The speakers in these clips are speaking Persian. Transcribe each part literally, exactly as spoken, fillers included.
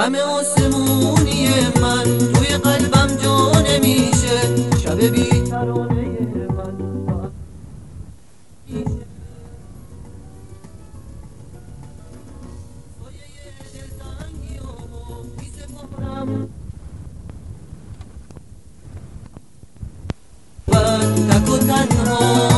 غم آسمونی من توی قلبم جا نمیشه، شب بی ترانه من سایه دلتنگی و میسپارم تک و تنها.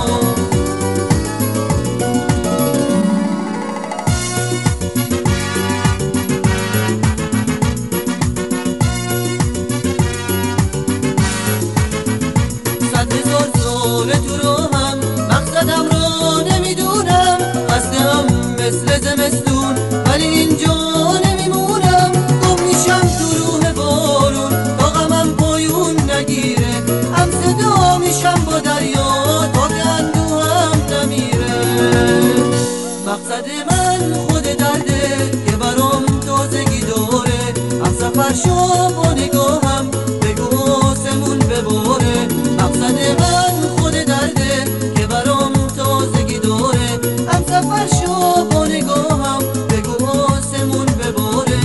صد هزار سال تو رو هم مقصدم رو نمیدونم، خسته‌ام مثل زمستون ولی اینجا نمیمونم، گم میشم تو روح بارون تا غمم پایون نگیره، هم صدا میشم با دریا تا که اندوهم نمیره. مقصد من خود درده که برام تازگی داره، هم سفر شو با نگاهم بگو آسمون بباره. مقصد من خود درده که برام تازگی داره، هم سفر شو با نگاهم بگو آسمون بباره.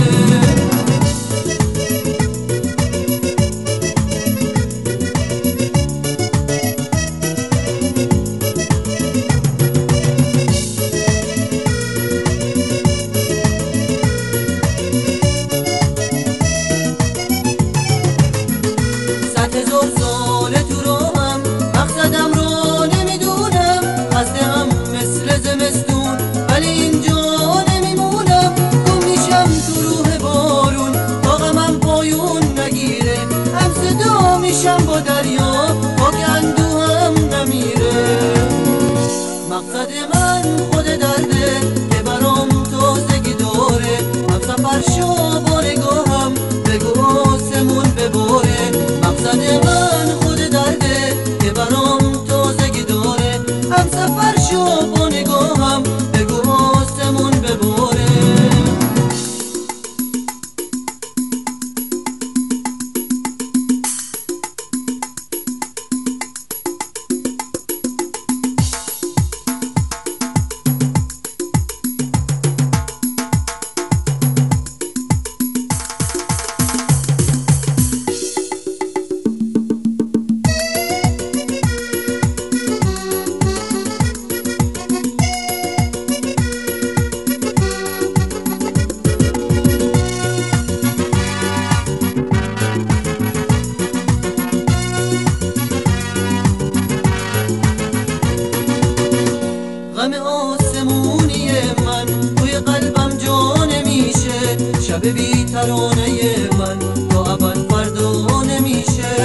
صد هزار سال تو رو هم مقصدم رو نمیدونم، خسته‌ام مثل زمستون ولی اینجا نمیمونم، گم میشم تو روح بارون تا غمم پایون نگیره، هم صدا میشم با دریا تا که اندوهم نمیره. مقصد من خود درده که برام تازگی داره، هم سفر شو با نگاهم بگو آسمون بباره. مقصد من خود درده که برام تازگی داره، هم سفر شو با نگاهم بگو آسمون بباره. غم آسمونی من توی قلبم جا نمیشه، شب بی ترانه من تا ابد فردا نمیشه.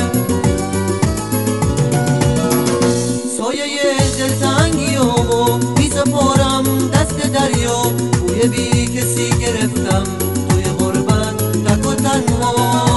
سایه دلتنگی و میسپارم دست دریا، بوی بی کسی گرفتم توی غربت تک و تنها.